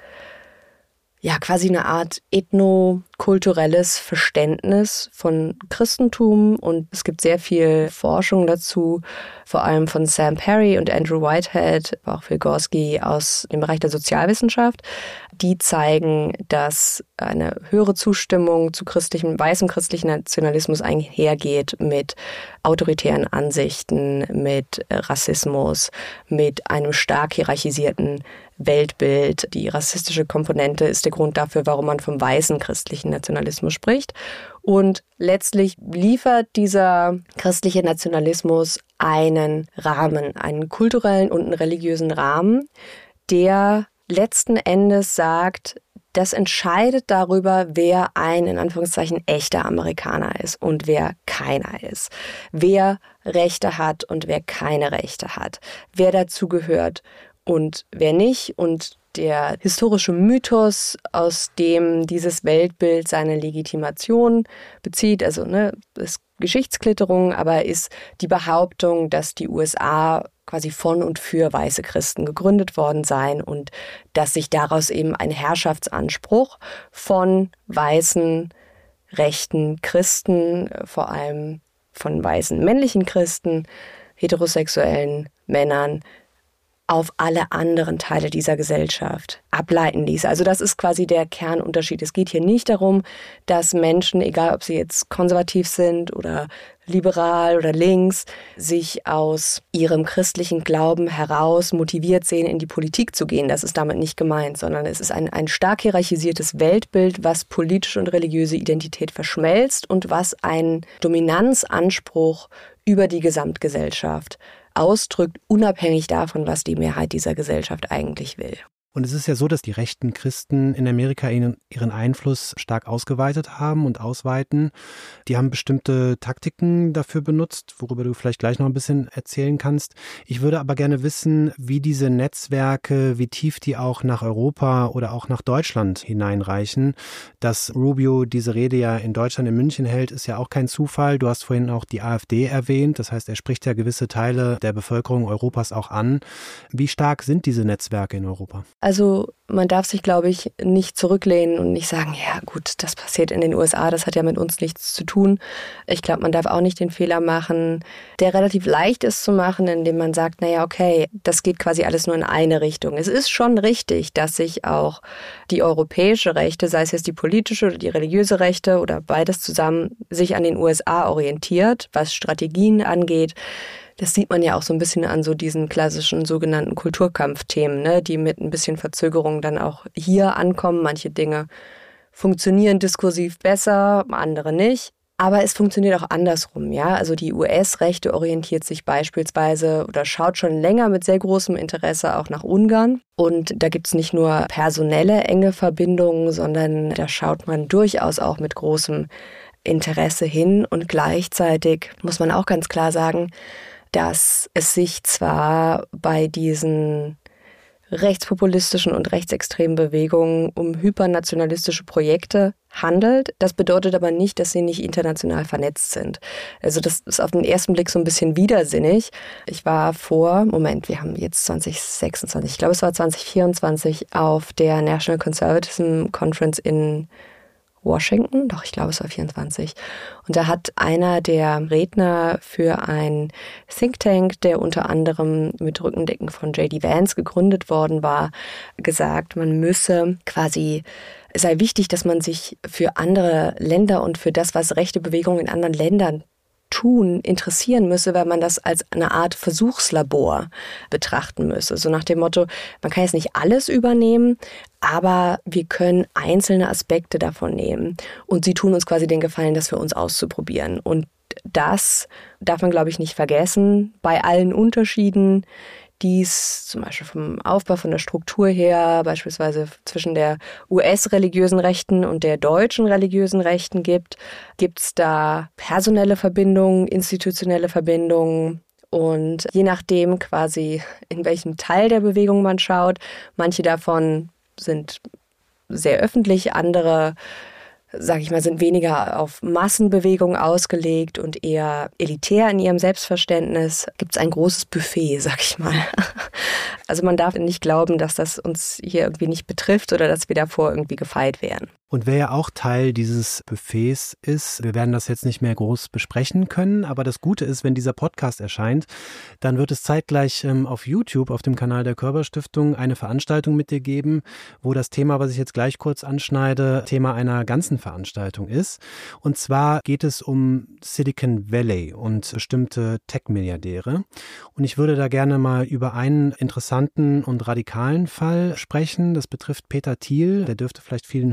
Speaker 1: ja quasi eine Art ethnokulturelles Verständnis von Christentum und es gibt sehr viel Forschung dazu, vor allem von Sam Perry und Andrew Whitehead, aber auch Phil Gorski aus dem Bereich der Sozialwissenschaft. Die zeigen, dass eine höhere Zustimmung zu christlichem, weißem christlichen Nationalismus einhergeht mit autoritären Ansichten, mit Rassismus, mit einem stark hierarchisierten Weltbild. Die rassistische Komponente ist der Grund dafür, warum man vom weißen christlichen Nationalismus spricht. Und letztlich liefert dieser christliche Nationalismus einen Rahmen, einen kulturellen und einen religiösen Rahmen, der letzten Endes sagt, das entscheidet darüber, wer ein, in Anführungszeichen, echter Amerikaner ist und wer keiner ist. Wer Rechte hat und wer keine Rechte hat. Wer dazugehört und wer nicht. Und der historische Mythos, aus dem dieses Weltbild seine Legitimation bezieht, also ne, ist Geschichtsklitterung, aber ist die Behauptung, dass die U S A quasi von und für weiße Christen gegründet worden seien und dass sich daraus eben ein Herrschaftsanspruch von weißen, rechten Christen, vor allem von weißen männlichen Christen, heterosexuellen Männern, auf alle anderen Teile dieser Gesellschaft ableiten ließ. Also das ist quasi der Kernunterschied. Es geht hier nicht darum, dass Menschen, egal ob sie jetzt konservativ sind oder liberal oder links, sich aus ihrem christlichen Glauben heraus motiviert sehen, in die Politik zu gehen. Das ist damit nicht gemeint, sondern es ist ein, ein stark hierarchisiertes Weltbild, was politische und religiöse Identität verschmelzt und was einen Dominanzanspruch über die Gesamtgesellschaft ausdrückt, unabhängig davon, was die Mehrheit dieser Gesellschaft eigentlich will.
Speaker 2: Und es ist ja so, dass die rechten Christen in Amerika ihren, ihren Einfluss stark ausgeweitet haben und ausweiten. Die haben bestimmte Taktiken dafür benutzt, worüber du vielleicht gleich noch ein bisschen erzählen kannst. Ich würde aber gerne wissen, wie diese Netzwerke, wie tief die auch nach Europa oder auch nach Deutschland hineinreichen. Dass Rubio diese Rede ja in Deutschland, in München hält, ist ja auch kein Zufall. Du hast vorhin auch die AfD erwähnt. Das heißt, er spricht ja gewisse Teile der Bevölkerung Europas auch an. Wie stark sind diese Netzwerke in Europa?
Speaker 1: Also man darf sich, glaube ich, nicht zurücklehnen und nicht sagen, ja gut, das passiert in den U S A, das hat ja mit uns nichts zu tun. Ich glaube, man darf auch nicht den Fehler machen, der relativ leicht ist zu machen, indem man sagt, naja, okay, das geht quasi alles nur in eine Richtung. Es ist schon richtig, dass sich auch die europäische Rechte, sei es jetzt die politische oder die religiöse Rechte oder beides zusammen, sich an den U S A orientiert, was Strategien angeht. Das sieht man ja auch so ein bisschen an so diesen klassischen sogenannten Kulturkampfthemen, ne, die mit ein bisschen Verzögerung dann auch hier ankommen. Manche Dinge funktionieren diskursiv besser, andere nicht. Aber es funktioniert auch andersrum, ja. Also die U S-Rechte orientiert sich beispielsweise oder schaut schon länger mit sehr großem Interesse auch nach Ungarn. Und da gibt es nicht nur personelle enge Verbindungen, sondern da schaut man durchaus auch mit großem Interesse hin. Und gleichzeitig muss man auch ganz klar sagen, dass es sich zwar bei diesen rechtspopulistischen und rechtsextremen Bewegungen um hypernationalistische Projekte handelt. Das bedeutet aber nicht, dass sie nicht international vernetzt sind. Also das ist auf den ersten Blick so ein bisschen widersinnig. Ich war vor, Moment, wir haben jetzt zwanzig sechsundzwanzig, ich glaube es war zwanzig vierundzwanzig auf der National Conservatism Conference in Washington, doch, ich glaube, es war vierundzwanzig. Und da hat einer der Redner für ein Think Tank, der unter anderem mit Rückendecken von J D Vance gegründet worden war, gesagt, man müsse quasi, es sei wichtig, dass man sich für andere Länder und für das, was rechte Bewegungen in anderen Ländern tun, interessieren müsse, weil man das als eine Art Versuchslabor betrachten müsse. So nach dem Motto, man kann jetzt nicht alles übernehmen, aber wir können einzelne Aspekte davon nehmen. Und sie tun uns quasi den Gefallen, das für uns auszuprobieren. Und das darf man, glaube ich, nicht vergessen. Bei allen Unterschieden, die es zum Beispiel vom Aufbau, von der Struktur her, beispielsweise zwischen der U S-religiösen Rechten und der deutschen religiösen Rechten gibt, gibt es da personelle Verbindungen, institutionelle Verbindungen. Und je nachdem quasi, in welchem Teil der Bewegung man schaut, manche davon sind sehr öffentlich, andere, sage ich mal, sind weniger auf Massenbewegungen ausgelegt und eher elitär in ihrem Selbstverständnis. Gibt es ein großes Buffet, sag ich mal. Also man darf nicht glauben, dass das uns hier irgendwie nicht betrifft oder dass wir davor irgendwie gefeit wären.
Speaker 2: Und wer ja auch Teil dieses Buffets ist, wir werden das jetzt nicht mehr groß besprechen können, aber das Gute ist, wenn dieser Podcast erscheint, dann wird es zeitgleich ähm, auf YouTube, auf dem Kanal der Körber-Stiftung, eine Veranstaltung mit dir geben, wo das Thema, was ich jetzt gleich kurz anschneide, Thema einer ganzen Veranstaltung ist. Und zwar geht es um Silicon Valley und bestimmte Tech-Milliardäre. Und ich würde da gerne mal über einen interessanten und radikalen Fall sprechen. Das betrifft Peter Thiel, der dürfte vielleicht vielen Hörerinnen und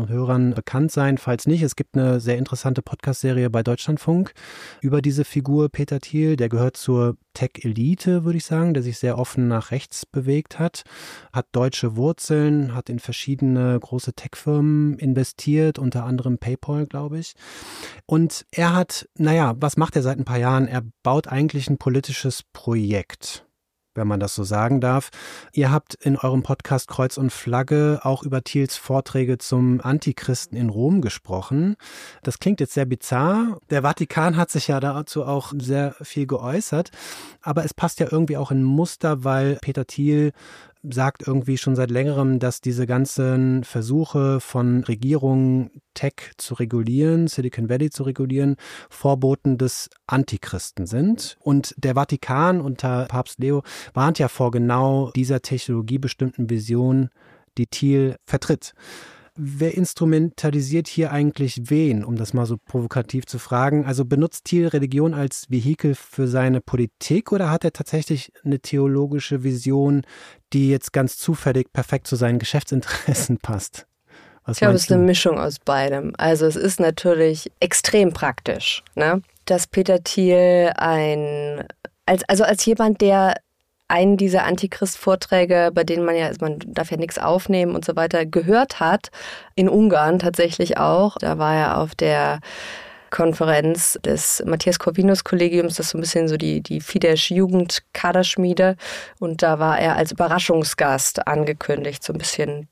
Speaker 2: Hörern bekannt sein. Falls nicht, es gibt eine sehr interessante Podcast-Serie bei Deutschlandfunk über diese Figur Peter Thiel. Der gehört zur Tech-Elite, würde ich sagen, der sich sehr offen nach rechts bewegt hat, hat deutsche Wurzeln, hat in verschiedene große Tech-Firmen investiert, unter anderem PayPal, glaube ich. Und er hat, naja, was macht er seit ein paar Jahren? Er baut eigentlich ein politisches Projekt, wenn man das so sagen darf. Ihr habt in eurem Podcast Kreuz und Flagge auch über Thiels Vorträge zum Antichristen in Rom gesprochen. Das klingt jetzt sehr bizarr. Der Vatikan hat sich ja dazu auch sehr viel geäußert. Aber es passt ja irgendwie auch in Muster, weil Peter Thiel sagt irgendwie schon seit längerem, dass diese ganzen Versuche von Regierungen, Tech zu regulieren, Silicon Valley zu regulieren, Vorboten des Antichristen sind. Und der Vatikan unter Papst Leo warnt ja vor genau dieser technologiebestimmten Vision, die Thiel vertritt. Wer instrumentalisiert hier eigentlich wen, um das mal so provokativ zu fragen? Also benutzt Thiel Religion als Vehikel für seine Politik oder hat er tatsächlich eine theologische Vision, die jetzt ganz zufällig perfekt zu seinen Geschäftsinteressen passt? Was
Speaker 1: ich glaube, es ist eine
Speaker 2: du?
Speaker 1: Mischung aus beidem. Also es ist natürlich extrem praktisch, ne? Dass Peter Thiel ein, als, also als jemand, der einen dieser Antichrist-Vorträge, bei denen man ja, man darf ja nichts aufnehmen und so weiter, gehört hat, in Ungarn tatsächlich auch. Da war er auf der Konferenz des Matthias Corvinus-Kollegiums, das ist so ein bisschen so die, die Fidesz-Jugend-Kaderschmiede. Und da war er als Überraschungsgast angekündigt, so ein bisschen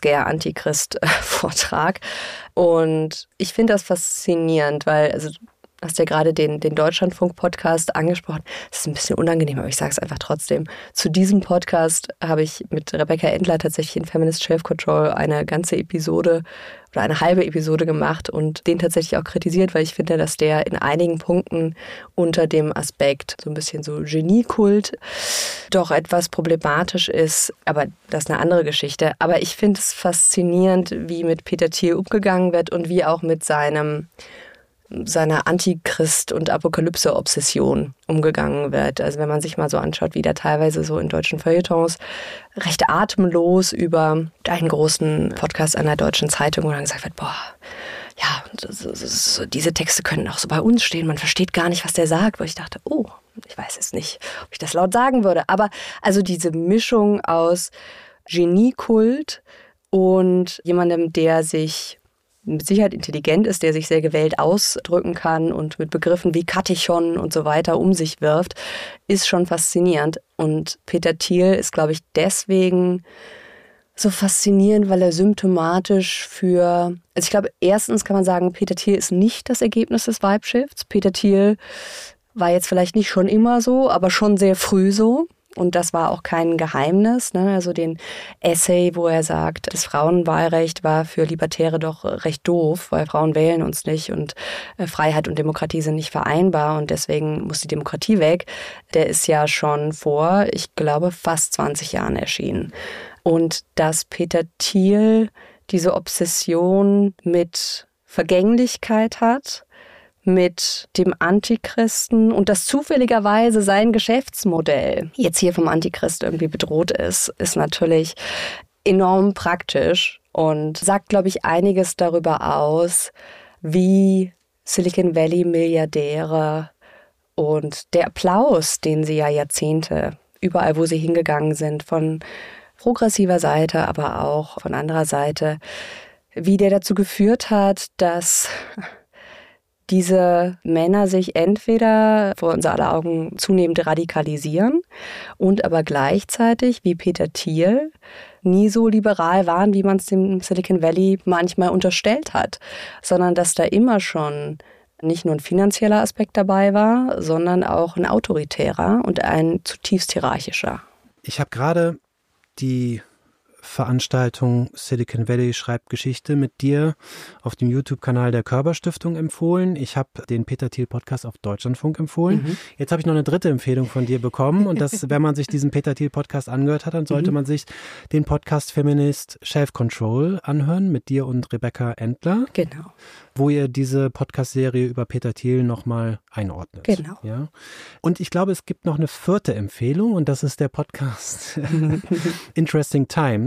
Speaker 1: Jumpscare-Antichrist-Vortrag. Und ich finde das faszinierend, weil, also hast ja gerade den, den Deutschlandfunk-Podcast angesprochen. Das ist ein bisschen unangenehm, aber ich sage es einfach trotzdem. Zu diesem Podcast habe ich mit Rebecca Endler tatsächlich in Feminist Self-Control eine ganze Episode oder eine halbe Episode gemacht und den tatsächlich auch kritisiert, weil ich finde, dass der in einigen Punkten unter dem Aspekt so ein bisschen so Geniekult doch etwas problematisch ist. Aber das ist eine andere Geschichte. Aber ich finde es faszinierend, wie mit Peter Thiel umgegangen wird und wie auch mit seinem seiner Antichrist- und Apokalypse-Obsession umgegangen wird. Also wenn man sich mal so anschaut, wie der teilweise so in deutschen Feuilletons recht atemlos über einen großen Podcast einer deutschen Zeitung, wo dann gesagt wird, boah, ja, so, so, so, diese Texte können auch so bei uns stehen, man versteht gar nicht, was der sagt, wo ich dachte, oh, ich weiß jetzt nicht, ob ich das laut sagen würde. Aber also diese Mischung aus Geniekult und jemandem, der sich mit Sicherheit intelligent ist, der sich sehr gewählt ausdrücken kann und mit Begriffen wie Katechon und so weiter um sich wirft, ist schon faszinierend. Und Peter Thiel ist, glaube ich, deswegen so faszinierend, weil er symptomatisch für, also ich glaube, erstens kann man sagen, Peter Thiel ist nicht das Ergebnis des Vibe-Shifts. Peter Thiel war jetzt vielleicht nicht schon immer so, aber schon sehr früh so. Und das war auch kein Geheimnis, ne? Also den Essay, wo er sagt, das Frauenwahlrecht war für Libertäre doch recht doof, weil Frauen wählen uns nicht und Freiheit und Demokratie sind nicht vereinbar und deswegen muss die Demokratie weg. Der ist ja schon vor, ich glaube, fast zwanzig Jahren erschienen. Und dass Peter Thiel diese Obsession mit Vergänglichkeit hat, mit dem Antichristen und dass zufälligerweise sein Geschäftsmodell jetzt hier vom Antichrist irgendwie bedroht ist, ist natürlich enorm praktisch und sagt, glaube ich, einiges darüber aus, wie Silicon Valley Milliardäre und der Applaus, den sie ja Jahrzehnte überall, wo sie hingegangen sind, von progressiver Seite, aber auch von anderer Seite, wie der dazu geführt hat, dass diese Männer sich entweder vor unser aller Augen zunehmend radikalisieren und aber gleichzeitig, wie Peter Thiel, nie so liberal waren, wie man es dem Silicon Valley manchmal unterstellt hat, sondern dass da immer schon nicht nur ein finanzieller Aspekt dabei war, sondern auch ein autoritärer und ein zutiefst hierarchischer.
Speaker 2: Ich habe gerade die Veranstaltung Silicon Valley schreibt Geschichte mit dir auf dem YouTube-Kanal der Körber-Stiftung empfohlen. Ich habe den Peter Thiel Podcast auf Deutschlandfunk empfohlen. Mhm. Jetzt habe ich noch eine dritte Empfehlung von dir bekommen und das, wenn man sich diesen Peter Thiel Podcast angehört hat, dann sollte mhm. man sich den Podcast Feminist Self-Control anhören mit dir und Rebecca Endler.
Speaker 1: Genau.
Speaker 2: Wo ihr diese Podcast-Serie über Peter Thiel nochmal einordnet.
Speaker 1: Genau.
Speaker 2: Ja? Und ich glaube, es gibt noch eine vierte Empfehlung und das ist der Podcast Interesting Times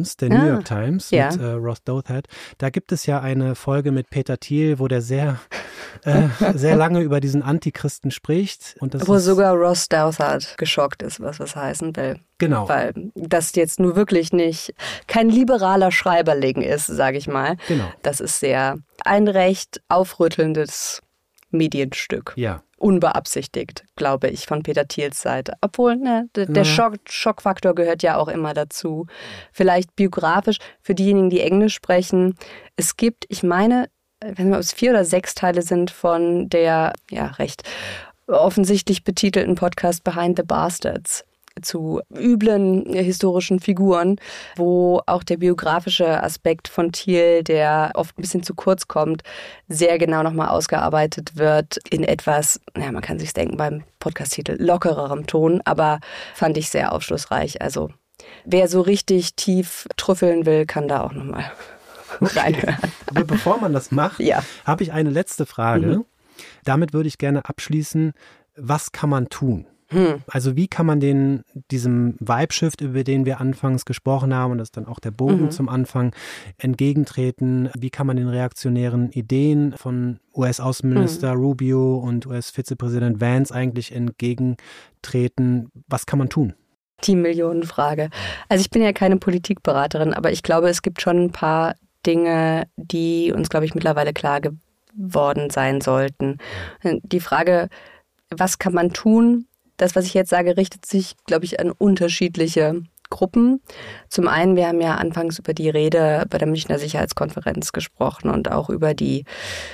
Speaker 2: Times, der
Speaker 1: ah,
Speaker 2: New York Times
Speaker 1: ja.
Speaker 2: mit äh, Ross Douthat. Da gibt es ja eine Folge mit Peter Thiel, wo der sehr, äh, sehr lange über diesen Antichristen spricht. Und das
Speaker 1: wo
Speaker 2: ist,
Speaker 1: sogar Ross Douthat geschockt ist, was das heißen will.
Speaker 2: Genau.
Speaker 1: Weil das jetzt nur wirklich nicht kein liberaler Schreiberling ist, sage ich mal.
Speaker 2: Genau.
Speaker 1: Das ist sehr ein recht aufrüttelndes Medienstück.
Speaker 2: Ja.
Speaker 1: Unbeabsichtigt, glaube ich, von Peter Thiels Seite. Obwohl, ne, der, der
Speaker 2: Ja.
Speaker 1: Schock, Schockfaktor gehört ja auch immer dazu. Vielleicht biografisch für diejenigen, die Englisch sprechen. Es gibt, ich meine, wenn wir es vier oder sechs Teile sind von der, ja, recht offensichtlich betitelten Podcast Behind the Bastards zu üblen historischen Figuren, wo auch der biografische Aspekt von Thiel, der oft ein bisschen zu kurz kommt, sehr genau nochmal ausgearbeitet wird in etwas, ja, man kann sich's denken beim Podcast-Titel, lockererem Ton, aber fand ich sehr aufschlussreich. Also wer so richtig tief trüffeln will, kann da auch nochmal reinhören.
Speaker 2: Aber bevor man das macht,
Speaker 1: ja.
Speaker 2: habe ich eine letzte Frage.
Speaker 1: Mhm.
Speaker 2: Damit würde ich gerne abschließen. Was kann man tun?
Speaker 1: Hm.
Speaker 2: Also wie kann man den, diesem Vibe-Shift, über den wir anfangs gesprochen haben, und das ist dann auch der Bogen
Speaker 1: Mhm.
Speaker 2: zum Anfang, entgegentreten? Wie kann man den reaktionären Ideen von U S-Außenminister
Speaker 1: Mhm.
Speaker 2: Rubio und U S-Vizepräsident Vance eigentlich entgegentreten? Was kann man tun?
Speaker 1: Die Millionenfrage. Also ich bin ja keine Politikberaterin, aber ich glaube, es gibt schon ein paar Dinge, die uns, glaube ich, mittlerweile klar geworden sein sollten. Die Frage, was kann man tun? Das, was ich jetzt sage, richtet sich, glaube ich, an unterschiedliche Gruppen. Zum einen, wir haben ja anfangs über die Rede bei der Münchner Sicherheitskonferenz gesprochen und auch über die,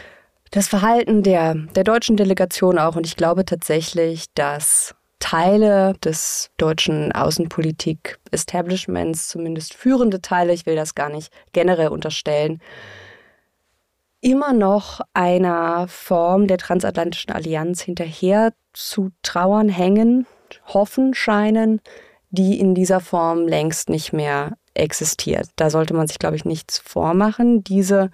Speaker 1: das Verhalten der, der deutschen Delegation auch. Und ich glaube tatsächlich, dass Teile des deutschen Außenpolitik-Establishments, zumindest führende Teile, ich will das gar nicht generell unterstellen, immer noch einer Form der transatlantischen Allianz hinterher zu trauern, hängen, hoffen scheinen, die in dieser Form längst nicht mehr existiert. Da sollte man sich, glaube ich, nichts vormachen. Diese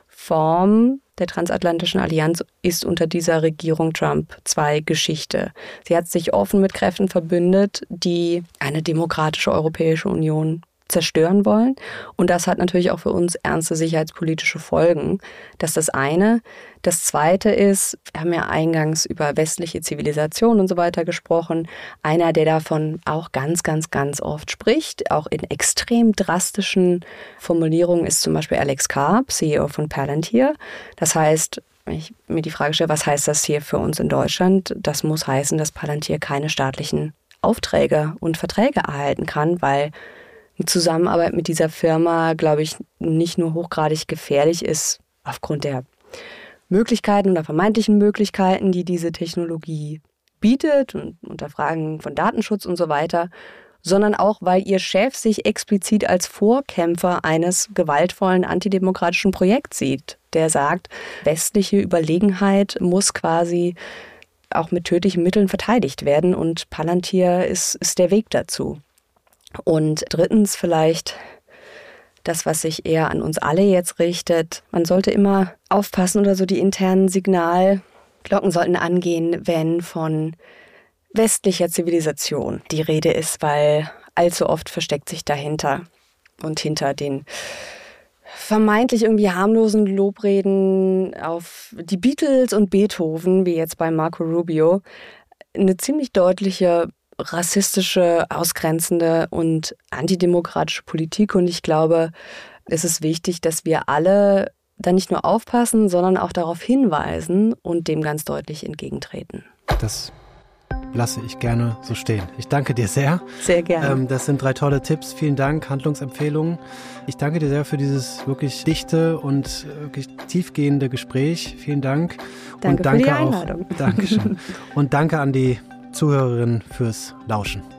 Speaker 1: Form der transatlantischen Allianz ist unter dieser Regierung Trump zwei Geschichte. Sie hat sich offen mit Kräften verbündet, die eine demokratische Europäische Union zerstören wollen. Und das hat natürlich auch für uns ernste sicherheitspolitische Folgen. Das ist das eine. Das zweite ist, wir haben ja eingangs über westliche Zivilisation und so weiter gesprochen. Einer, der davon auch ganz, ganz, ganz oft spricht, auch in extrem drastischen Formulierungen, ist zum Beispiel Alex Karp, C E O von Palantir. Das heißt, wenn ich mir die Frage stelle, was heißt das hier für uns in Deutschland? Das muss heißen, dass Palantir keine staatlichen Aufträge und Verträge erhalten kann, weil eine Zusammenarbeit mit dieser Firma, glaube ich, nicht nur hochgradig gefährlich ist, aufgrund der Möglichkeiten oder vermeintlichen Möglichkeiten, die diese Technologie bietet und unter Fragen von Datenschutz und so weiter, sondern auch, weil ihr Chef sich explizit als Vorkämpfer eines gewaltvollen antidemokratischen Projekts sieht, der sagt, westliche Überlegenheit muss quasi auch mit tödlichen Mitteln verteidigt werden und Palantir ist, ist der Weg dazu. Und drittens vielleicht das, was sich eher an uns alle jetzt richtet. Man sollte immer aufpassen oder so die internen Signalglocken sollten angehen, wenn von westlicher Zivilisation die Rede ist, weil allzu oft versteckt sich dahinter und hinter den vermeintlich irgendwie harmlosen Lobreden auf die Beatles und Beethoven, wie jetzt bei Marco Rubio, eine ziemlich deutliche rassistische, ausgrenzende und antidemokratische Politik. Und ich glaube, es ist wichtig, dass wir alle da nicht nur aufpassen, sondern auch darauf hinweisen und dem ganz deutlich entgegentreten.
Speaker 2: Das lasse ich gerne so stehen. Ich danke dir sehr.
Speaker 1: Sehr gerne.
Speaker 2: Ähm, das sind drei tolle Tipps. Vielen Dank, Handlungsempfehlungen. Ich danke dir sehr für dieses wirklich dichte und wirklich tiefgehende Gespräch. Vielen Dank.
Speaker 1: Danke
Speaker 2: und danke
Speaker 1: für die Einladung.
Speaker 2: Auch, Dankeschön. Und danke an die Zuhörerinnen fürs Lauschen.